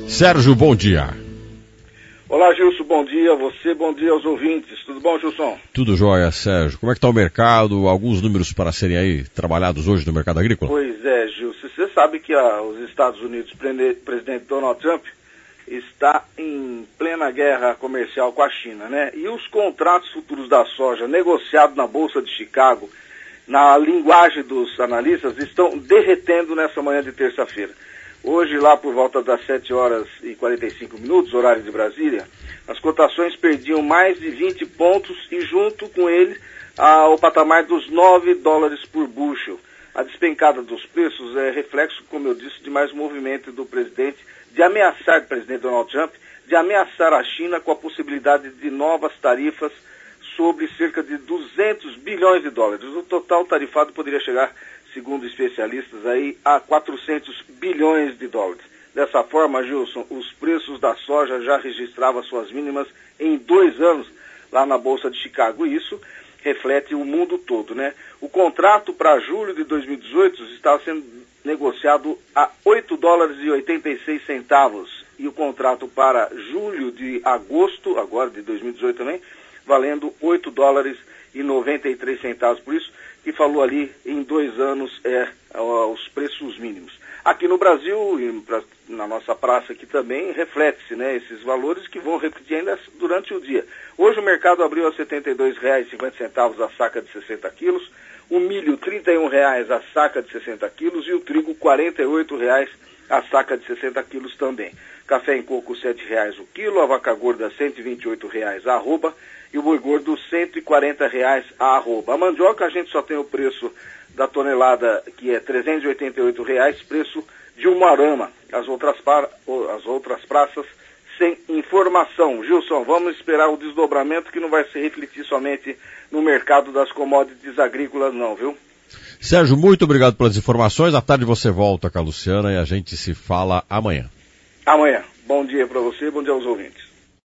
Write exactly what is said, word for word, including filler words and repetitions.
Sérgio, bom dia. Olá, Gilson, bom dia a você, bom dia aos ouvintes. Tudo bom, Gilson? Tudo jóia, Sérgio. Como é que está o mercado? Alguns números para serem aí trabalhados hoje no mercado agrícola? Pois é, Gilson. Você sabe que ah, os Estados Unidos, o presidente Donald Trump, está em plena guerra comercial com a China, né? E os contratos futuros da soja negociados na Bolsa de Chicago, na linguagem dos analistas, estão derretendo nessa manhã de terça-feira. Hoje, lá por volta das sete horas e quarenta e cinco minutos, horário de Brasília, as cotações perdiam mais de vinte pontos e junto com ele ao patamar dos nove dólares por bushel. A despencada dos preços é reflexo, como eu disse, de mais movimento do presidente, de ameaçar, do presidente Donald Trump, de ameaçar a China com a possibilidade de novas tarifas sobre cerca de duzentos bilhões de dólares. O total tarifado poderia chegar, segundo especialistas, aí, a quatrocentos bilhões de dólares. Dessa forma, Gilson, os preços da soja já registravam suas mínimas em dois anos lá na Bolsa de Chicago. E isso reflete o mundo todo, né? O contrato para julho de dois mil e dezoito estava sendo negociado a oito dólares e oitenta e seis centavos. E o contrato para julho de agosto, agora de dois mil e dezoito também, valendo oito dólares e noventa e três centavos. Por isso que falou ali em dois anos é, os preços mínimos. Aqui no Brasil, e pra, na nossa praça aqui também, reflete-se, né, esses valores que vão repetir ainda durante o dia. Hoje o mercado abriu a setenta e dois reais e cinquenta centavos a saca de sessenta quilos, o milho trinta e um reais a saca de sessenta quilos e o trigo quarenta e oito reais a saca de sessenta quilos também. Café em coco sete reais o quilo, a vaca gorda cento e vinte e oito reais a arroba e o boi gordo cento e quarenta reais a arroba. A mandioca a gente só tem o preço da tonelada que é trezentos e oitenta e oito reais, preço de Umuarama. As outras, para, as outras praças sem informação. Gilson, vamos esperar o desdobramento que não vai se refletir somente no mercado das commodities agrícolas não, viu? Sérgio, muito obrigado pelas informações. À tarde você volta com a Luciana e a gente se fala amanhã. Amanhã. Bom dia para você, bom dia aos ouvintes.